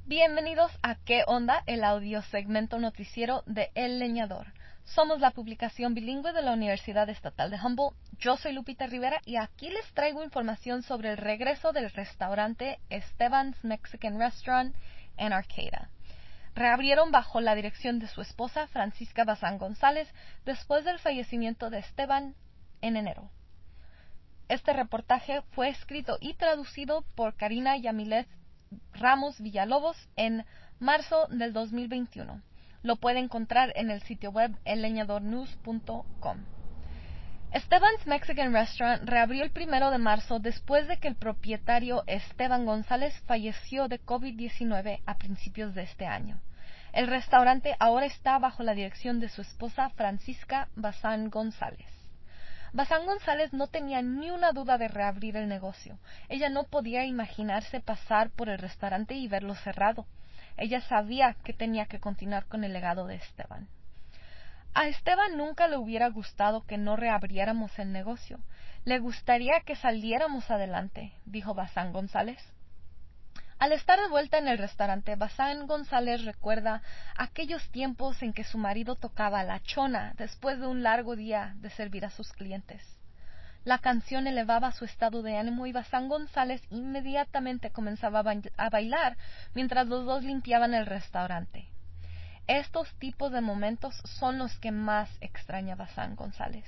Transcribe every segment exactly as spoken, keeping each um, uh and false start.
Bienvenidos a ¿Qué onda?, el audio segmento noticiero de El Leñador. Somos la publicación bilingüe de la Universidad Estatal de Humboldt. Yo soy Lupita Rivera y aquí les traigo información sobre el regreso del restaurante Esteban's Mexican Restaurant en Arcata. Reabrieron bajo la dirección de su esposa, Francisca Bazán González, después del fallecimiento de Esteban en enero. Este reportaje fue escrito y traducido por Karina Yamilet Ramos Villalobos en marzo del dos mil veintiuno. Lo puede encontrar en el sitio web el leñador news punto com. Esteban's Mexican Restaurant reabrió el primero de marzo después de que el propietario Esteban González falleció de COVID diecinueve a principios de este año. El restaurante ahora está bajo la dirección de su esposa Francisca Bazán González. Bazán González no tenía ni una duda de reabrir el negocio. Ella no podía imaginarse pasar por el restaurante y verlo cerrado. Ella sabía que tenía que continuar con el legado de Esteban. A Esteban nunca le hubiera gustado que no reabriéramos el negocio. Le gustaría que saliéramos adelante, dijo Bazán González. Al estar de vuelta en el restaurante, Bazán González recuerda aquellos tiempos en que su marido tocaba la chona después de un largo día de servir a sus clientes. La canción elevaba su estado de ánimo y Bazán González inmediatamente comenzaba a bailar mientras los dos limpiaban el restaurante. Estos tipos de momentos son los que más extraña Bazán González.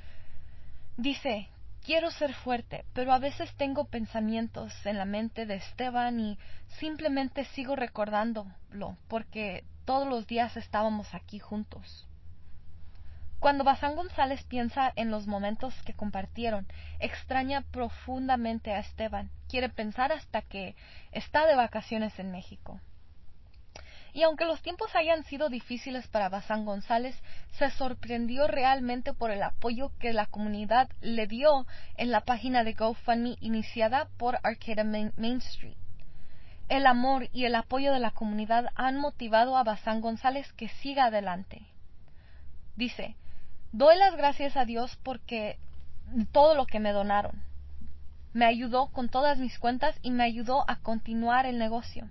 Dice: quiero ser fuerte, pero a veces tengo pensamientos en la mente de Esteban y simplemente sigo recordándolo porque todos los días estábamos aquí juntos. Cuando Bazán González piensa en los momentos que compartieron, extraña profundamente a Esteban. Quiere pensar hasta que está de vacaciones en México. Y aunque los tiempos hayan sido difíciles para Bazán González, se sorprendió realmente por el apoyo que la comunidad le dio en la página de GoFundMe iniciada por Arcata Main Street. El amor y el apoyo de la comunidad han motivado a Bazán González que siga adelante. Dice: doy las gracias a Dios porque todo lo que me donaron. Me ayudó con todas mis cuentas y me ayudó a continuar el negocio.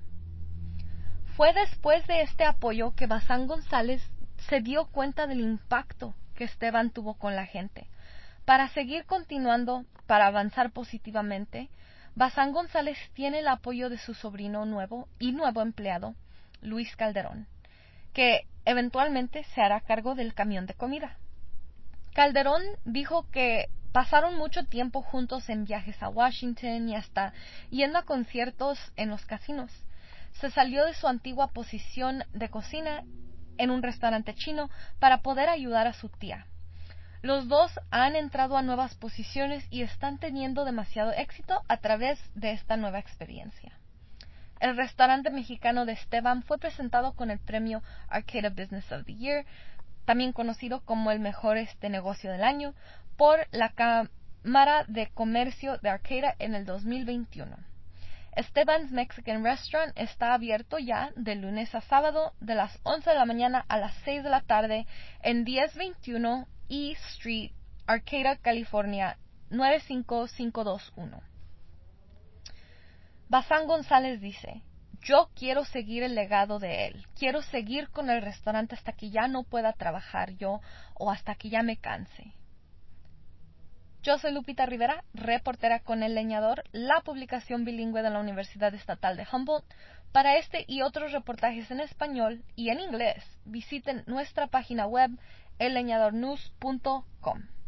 Fue después de este apoyo que Bazán González se dio cuenta del impacto que Esteban tuvo con la gente. Para seguir continuando, para avanzar positivamente, Bazán González tiene el apoyo de su sobrino nuevo y nuevo empleado, Luis Calderón, que eventualmente se hará cargo del camión de comida. Calderón dijo que pasaron mucho tiempo juntos en viajes a Washington y hasta yendo a conciertos en los casinos. Se salió de su antigua posición de cocina en un restaurante chino para poder ayudar a su tía. Los dos han entrado a nuevas posiciones y están teniendo demasiado éxito a través de esta nueva experiencia. El restaurante mexicano de Esteban fue presentado con el premio Arcata Business of the Year, también conocido como el mejor este negocio del año, por la Cámara de Comercio de Arcata en el dos mil veintiuno. Esteban's Mexican Restaurant está abierto ya de lunes a sábado de las once de la mañana a las seis de la tarde en diez veintiuno E Street, Arcata, California nueve cinco cinco dos uno. Bazán González dice: yo quiero seguir el legado de él, quiero seguir con el restaurante hasta que ya no pueda trabajar yo o hasta que ya me canse. Yo soy Lupita Rivera, reportera con El Leñador, la publicación bilingüe de la Universidad Estatal de Humboldt. Para este y otros reportajes en español y en inglés, visiten nuestra página web el leñador news punto com.